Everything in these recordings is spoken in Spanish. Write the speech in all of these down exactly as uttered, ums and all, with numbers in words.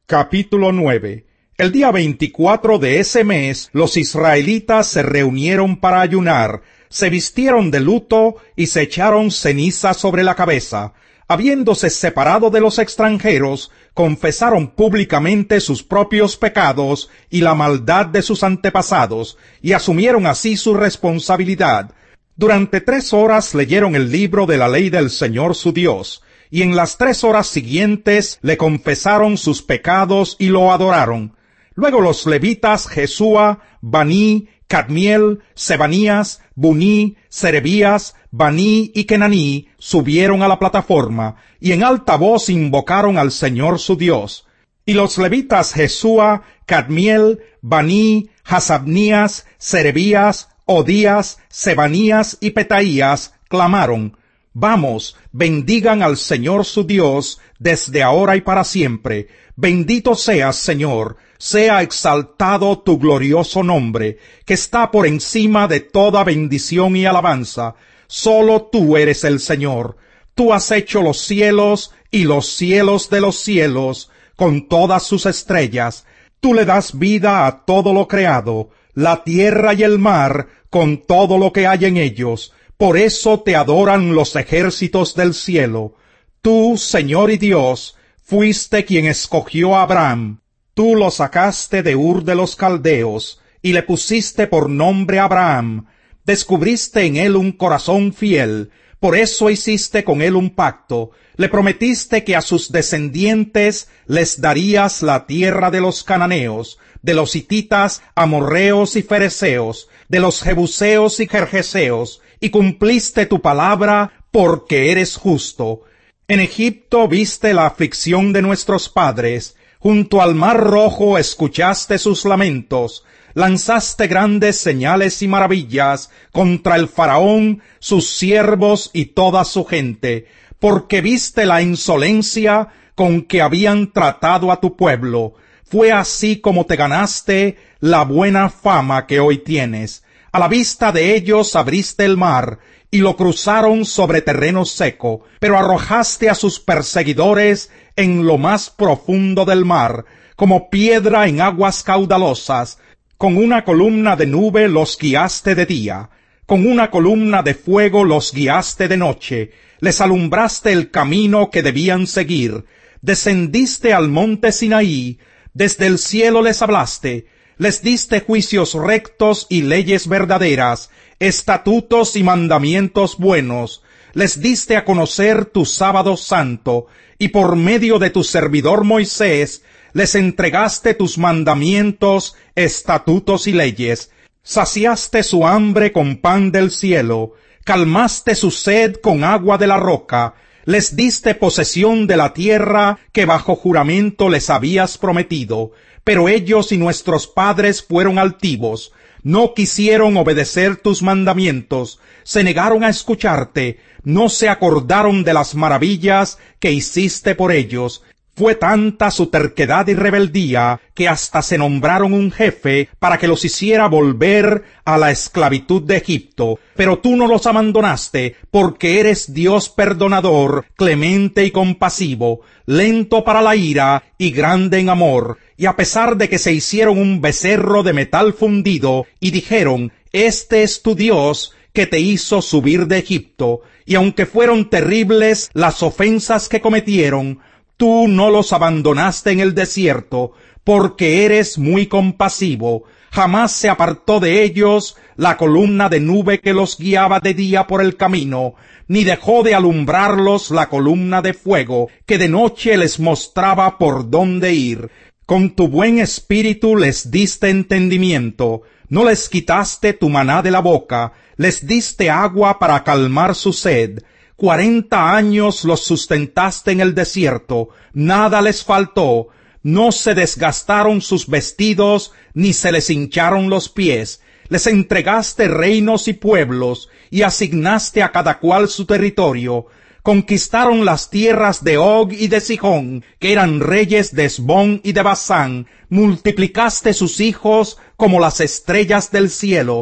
Capítulo nueve. El día veinticuatro de ese mes, los israelitas se reunieron para ayunar, se vistieron de luto y se echaron ceniza sobre la cabeza. Habiéndose separado de los extranjeros, confesaron públicamente sus propios pecados y la maldad de sus antepasados, y asumieron así su responsabilidad. Durante tres horas leyeron el libro de la ley del Señor su Dios, y en las tres horas siguientes le confesaron sus pecados y lo adoraron. Luego los levitas Jesúa, Baní, Cadmiel, Sebanías, Buní, Serebías, Baní y Kenaní subieron a la plataforma, y en alta voz invocaron al Señor su Dios. Y los levitas Jesúa, Cadmiel, Baní, Hasabnías, Serebías, Odías, Sebanías y Petaías clamaron: Vamos, bendigan al Señor su Dios desde ahora y para siempre. Bendito seas, Señor, sea exaltado tu glorioso nombre, que está por encima de toda bendición y alabanza. Solo tú eres el Señor. Tú has hecho los cielos y los cielos de los cielos, con todas sus estrellas. Tú le das vida a todo lo creado, la tierra y el mar, con todo lo que hay en ellos. Por eso te adoran los ejércitos del cielo. Tú, Señor y Dios, fuiste quien escogió a Abraham. Tú lo sacaste de Ur de los Caldeos, y le pusiste por nombre Abraham. Descubriste en él un corazón fiel, por eso hiciste con él un pacto. Le prometiste que a sus descendientes les darías la tierra de los cananeos, de los hititas, amorreos y fereceos, de los jebuseos y jerjeseos, y cumpliste tu palabra porque eres justo. En Egipto viste la aflicción de nuestros padres, junto al mar rojo escuchaste sus lamentos, lanzaste grandes señales y maravillas contra el faraón, sus siervos y toda su gente, porque viste la insolencia con que habían tratado a tu pueblo. Fue así como te ganaste la buena fama que hoy tienes. A la vista de ellos abriste el mar, y lo cruzaron sobre terreno seco, pero arrojaste a sus perseguidores en lo más profundo del mar, como piedra en aguas caudalosas. Con una columna de nube los guiaste de día, con una columna de fuego los guiaste de noche, les alumbraste el camino que debían seguir. Descendiste al monte Sinaí, desde el cielo les hablaste, les diste juicios rectos y leyes verdaderas, estatutos y mandamientos buenos, les diste a conocer tu sábado santo, y por medio de tu servidor Moisés, les entregaste tus mandamientos, estatutos y leyes. Saciaste su hambre con pan del cielo, calmaste su sed con agua de la roca, les diste posesión de la tierra que bajo juramento les habías prometido. Pero ellos y nuestros padres fueron altivos, no quisieron obedecer tus mandamientos, se negaron a escucharte, no se acordaron de las maravillas que hiciste por ellos. Fue tanta su terquedad y rebeldía que hasta se nombraron un jefe para que los hiciera volver a la esclavitud de Egipto. Pero tú no los abandonaste, porque eres Dios perdonador, clemente y compasivo, lento para la ira y grande en amor. Y a pesar de que se hicieron un becerro de metal fundido y dijeron: Este es tu Dios que te hizo subir de Egipto, y aunque fueron terribles las ofensas que cometieron, tú no los abandonaste en el desierto, porque eres muy compasivo. Jamás se apartó de ellos la columna de nube que los guiaba de día por el camino, ni dejó de alumbrarlos la columna de fuego, que de noche les mostraba por dónde ir. Con tu buen espíritu les diste entendimiento, no les quitaste tu maná de la boca, les diste agua para calmar su sed. Cuarenta años los sustentaste en el desierto, nada les faltó, no se desgastaron sus vestidos, ni se les hincharon los pies. Les entregaste reinos y pueblos, y asignaste a cada cual su territorio. Conquistaron las tierras de Og y de Sihón, que eran reyes de Hesbón y de Basán. Multiplicaste sus hijos como las estrellas del cielo.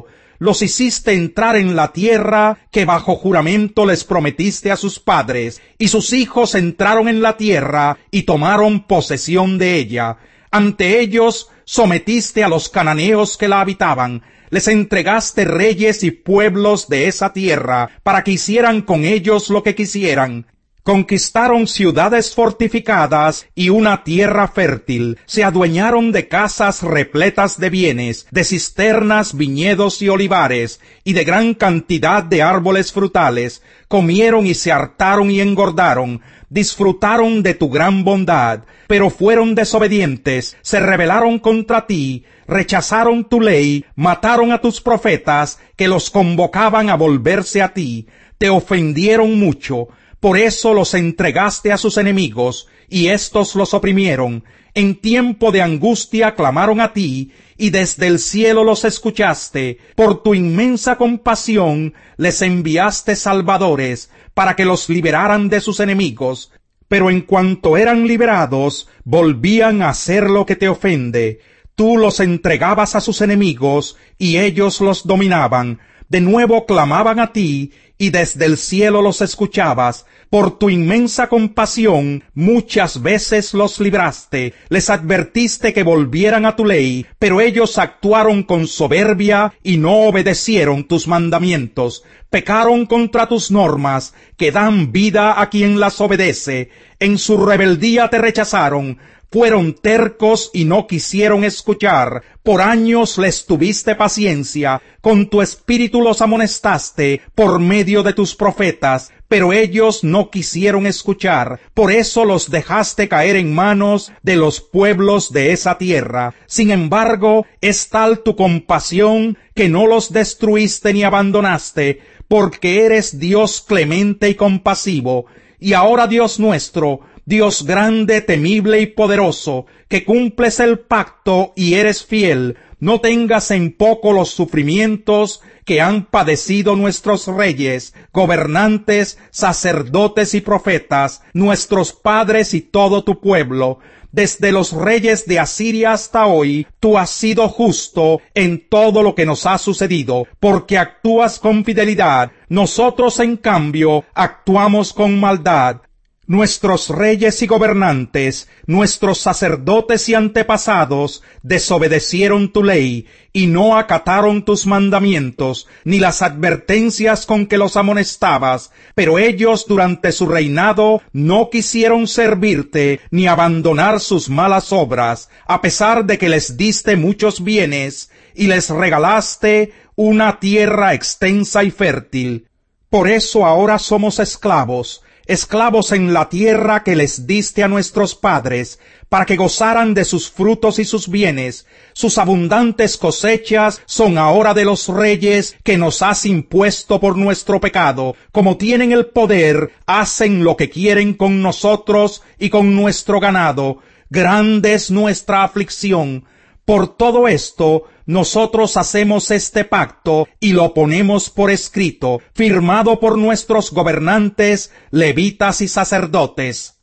los hiciste entrar en la tierra que bajo juramento les prometiste a sus padres, y sus hijos entraron en la tierra y tomaron posesión de ella. Ante ellos sometiste a los cananeos que la habitaban, les entregaste reyes y pueblos de esa tierra, para que hicieran con ellos lo que quisieran. Conquistaron ciudades fortificadas y una tierra fértil, se adueñaron de casas repletas de bienes, de cisternas, viñedos y olivares, y de gran cantidad de árboles frutales, comieron y se hartaron y engordaron, disfrutaron de tu gran bondad, pero fueron desobedientes, se rebelaron contra ti, rechazaron tu ley, mataron a tus profetas, que los convocaban a volverse a ti, te ofendieron mucho. Por eso los entregaste a sus enemigos, y éstos los oprimieron. En tiempo de angustia clamaron a ti, y desde el cielo los escuchaste. Por tu inmensa compasión les enviaste salvadores, para que los liberaran de sus enemigos. Pero en cuanto eran liberados, volvían a hacer lo que te ofende. Tú los entregabas a sus enemigos, y ellos los dominaban. De nuevo clamaban a ti, y desde el cielo los escuchabas. Por tu inmensa compasión muchas veces los libraste, les advertiste que volvieran a tu ley, pero ellos actuaron con soberbia y no obedecieron tus mandamientos. Pecaron contra tus normas, que dan vida a quien las obedece. En su rebeldía te rechazaron. Fueron tercos y no quisieron escuchar. Por años les tuviste paciencia, con tu espíritu los amonestaste por medio de tus profetas, pero ellos no quisieron escuchar. Por eso los dejaste caer en manos de los pueblos de esa tierra. Sin embargo, es tal tu compasión que no los destruiste ni abandonaste, porque eres Dios clemente y compasivo. Y ahora, Dios nuestro, Dios grande, temible y poderoso, que cumples el pacto y eres fiel, no tengas en poco los sufrimientos que han padecido nuestros reyes, gobernantes, sacerdotes y profetas, nuestros padres y todo tu pueblo. Desde los reyes de Asiria hasta hoy, tú has sido justo en todo lo que nos ha sucedido, porque actúas con fidelidad. Nosotros, en cambio, actuamos con maldad. Nuestros reyes y gobernantes, nuestros sacerdotes y antepasados desobedecieron tu ley y no acataron tus mandamientos, ni las advertencias con que los amonestabas, pero ellos durante su reinado no quisieron servirte ni abandonar sus malas obras, a pesar de que les diste muchos bienes y les regalaste una tierra extensa y fértil. Por eso ahora somos esclavos, esclavos en la tierra que les diste a nuestros padres, para que gozaran de sus frutos y sus bienes. Sus abundantes cosechas son ahora de los reyes que nos has impuesto por nuestro pecado. Como tienen el poder, hacen lo que quieren con nosotros y con nuestro ganado. Grande es nuestra aflicción. Por todo esto, nosotros hacemos este pacto y lo ponemos por escrito, firmado por nuestros gobernantes, levitas y sacerdotes.